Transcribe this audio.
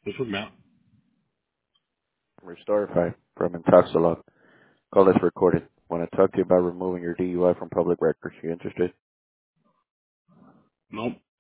This was Matt. Restorify from Intoxilog. Call is recorded. Want to talk to you about removing your DUI from public records. You interested? Nope.